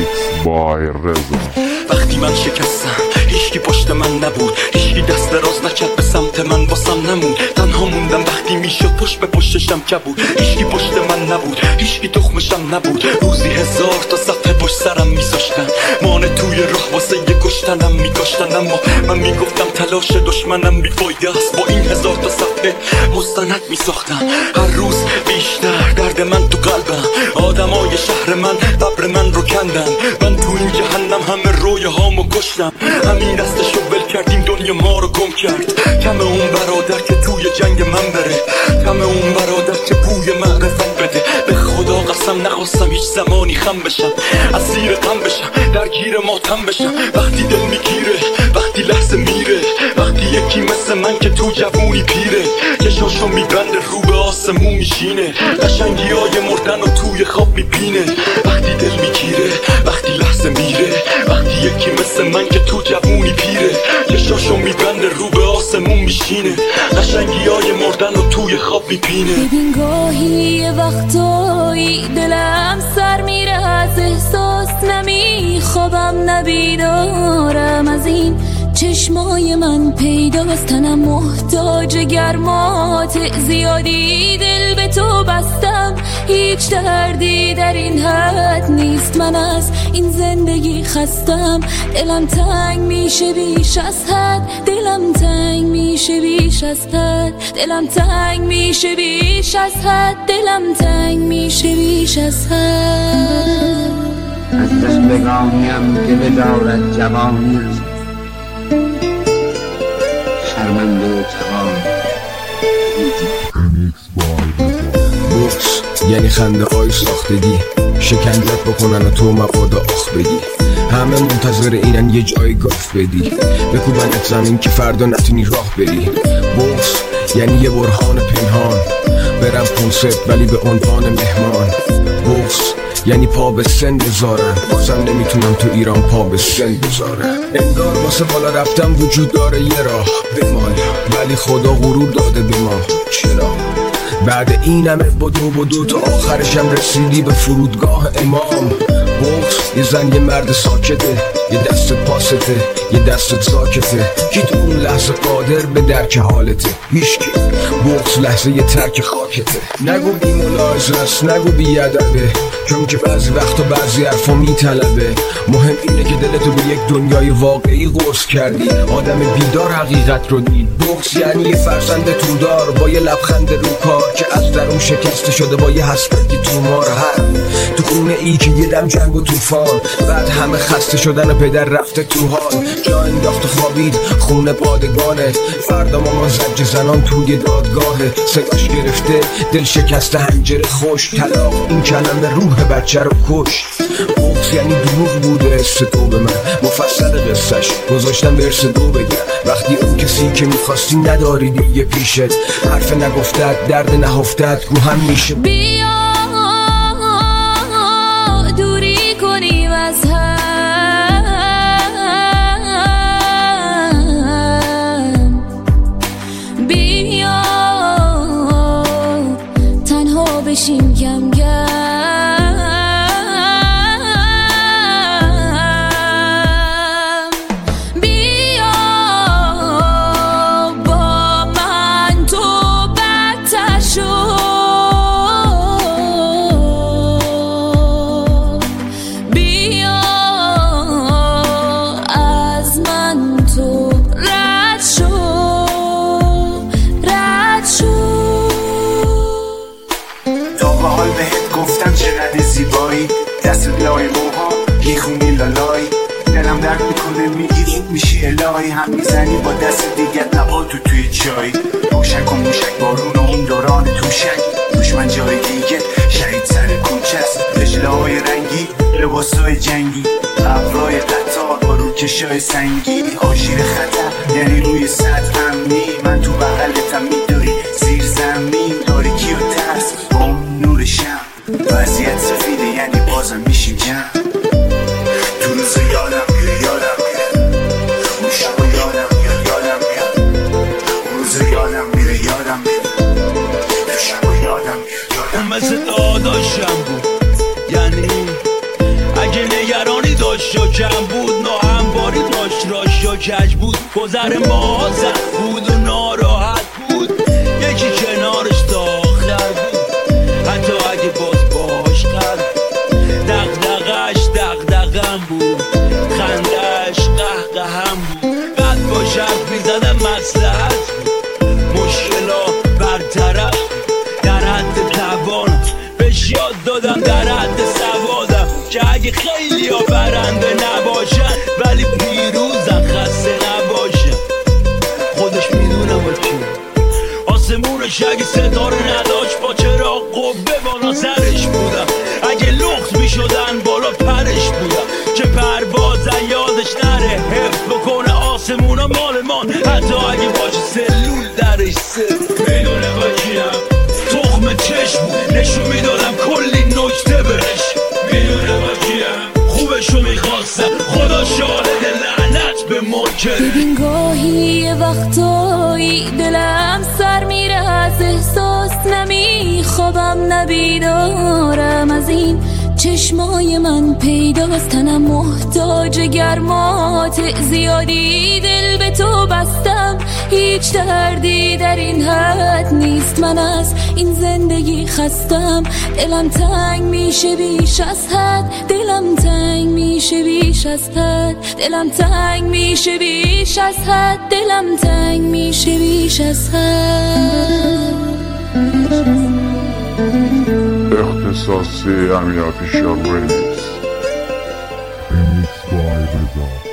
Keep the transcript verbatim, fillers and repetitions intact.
میکس بای رضا. وقتی من شکستم هیچکی پشت من نبود، هیچکی دست دراز نکرد به سمت من، واسم نمود. تنها موندم وقتی میشد پشت به پشتشم کبود. هیچکی پشت من نبود، هیچکی تخمشم نبود. روزی هزار تا صفحه پشت سرم میذاشتن، مانه توی راه واسه یه کشتنم میکاشتن. اما من میگفتم تلاش دشمنم بیفایده است، با این هزار تا صفحه مستند میساختم. هر روز بیشتر درد من تو قلبم، آدمای شهر من قبر من رو کندن. من تو این جهنم همه رویه هامو کشتم، همین دستشو ول کردیم دنیا ما رو گم کرد. کم اون برادر که توی جنگ من بره، کم اون برادر که بوی معرفت بده. به خدا قسم نخواستم هیچ زمانی خم بشم، اسیر غم بشم، درگیر ماتم بشم. وقتی دل میگیره، وقتی لحظه میره، وقتی یکی مثل من که تو جوونی پیره، چشاشو میبنده رو به آسمون میشینه، قشنگی های مردن رو توی خواب میبینه. وقتی دل میگیره، وقتی لحظه میره، وقتی یکی مثل من که تو جوونی پیره، چشاشو میبنده رو به آسمون میشینه، قشنگی های مردن رو توی خواب میبینه. ببین گاهی یه وقتایی دلم سر میره از احساس، نمیخوابم نبیدارم از این چشمای من پیداست. تنم محتاج گرمات زیادی، دل به تو بستم، هیچ دردی در این حد نیست. من از این زندگی خستم، دلم تنگ میشه بیش از حد، دلم تنگ میشه بیش از حد، دلم تنگ میشه بیش از حد، دلم تنگ میشه بیش از حد. از دست بگانیم که بدارد جوانیم، شرمنده و توان. بوکس یعنی خنده های ساختگی، شکنجت بکنن و تو مبادا آخ بگی. همه منتظر اینن یه جای گاف بدی، بکوبنت زمین که فردا نتونی راه بری. بوکس یعنی یه برهان پنهان، برم کنسرت ولی به عنوان مهمان. بوکس یعنی پا به سن بذارم، بازم نمیتونم تو ایران پا به سن بذارم. انگار واسه بالا رفتم وجود داره یه راه بمال، ولی خدا غرور داده به ما. چرا؟ بعد این همه بدو بدو تا آخرشم رسیدی به فرودگاه امام. بوکس یه زن یه مرد ساکته، یه دست پاسته، یه دست ساکته. کی تو اون لحظه قادر به درک حالته؟ هیچکی. بوکس لحظه یه ترک خاکته. نگو بی ملاحظه است، نگو بی ادبه، چون که بعضی وقتا بعضی حرفا میطلبه. مهم اینه که دلتو به یک دنیای واقعی قرص کردی، آدم بیدار حقیقت رو دید. بوکس یعنی یه فرزند تودار با یه لبخند رو کار، که از درون شکسته شده با یه حسرتی تو مار. هر تو خونه ای که یه دم جنگ و توفان، بعد همه خسته شدن و پدر رفته تو حال، جا انداخت و خوابید خونه پادگانه. فردا مامان زج زنان توی دادگاهه، سگاش گرفته دل شکسته هنجر خوش. طلاق این کلمه روح بچه رو کش. بوکس یعنی دروغ بوده حس تو به من، مفصل قصهش گذاشتم برس دو بگم. وقتی اون کسی که میخواستی نداری دیگه پیشت، حرف نگفتت درد نهفتت گو هم میشه. بیا دوری کنیم از هم، بیا تنها بشیم کم کم. زیبایی دست لای موها یه خونی لالایی، دلم درد میکنه میگیری میشی الهی. هم میزنی با دست دیگت نباتو توی چای، موشک و موشک بارون و اون دوران توشک. دشمن جای دیگه شهید سر کوچست، رجله‌های رنگی لباسای جنگی، ابرای قطار با روکشای سنگی. آژیر خطر یعنی روی سطح امنی، من تو بغلتم میدوری زیر زمین. تاریکی و ترس با اون نور شم، وضعیت سفیده یعنی بازم میشیم جمع. تو روز یادم میره یادم میره، اون شب یادم میاد یادم میاد، اون روز یادم میره یادم میره، تو شب یادم میاد یادم. اون مثل داداشم بود، یعنی اگه نگران راشا کم بود، ناهمواری داشت راشا کج بود. گذر ما زد بود و ناراحت بود، یکی کنارش داختر بود حتی اگه باز باش قرد. دقدقش دقدقم بود، خندش قهقهم بود. قد با شرط میزدم مصلحت بود، مشکلا برطرف در حد توانم. بهش یاد دادم در حد سوادم که اگه خیلی ها برنده نباشن ولی پیروزن خسته نباشن. خودش میدونم با کی آسمونش اگه ستاره نداشت با چراغ قبه بالا سرش بودم. اگه لخت میشدن بالا پرش بودم که پروازن یادش نره حفظ بکنه آسمونا مال من. حتی اگه باشه سلول درش سر میدونه با کیم تخم چشم نشون میدادم کلی نکته بهش. میدونه با کیم خوبشو میخواستم خدا شاهد لعنت به منکر. ببین گاهی یه وقتایی دلم سر میره از احساس، نمیخوابم نبیدارم از این چشمای من پیداست. تنم محتاج گرمات زیادی، دل به تو بستم هیچ دردی در این حد نیست. من از این زندگی خستم، دلم تنگ میشه بیش از حد، دلم تنگ میشه بیش از حد، دلم تنگ میشه بیش از حد، دلم تنگ میشه بیش از حد. اختصاصی امیر پیشاوری نیست.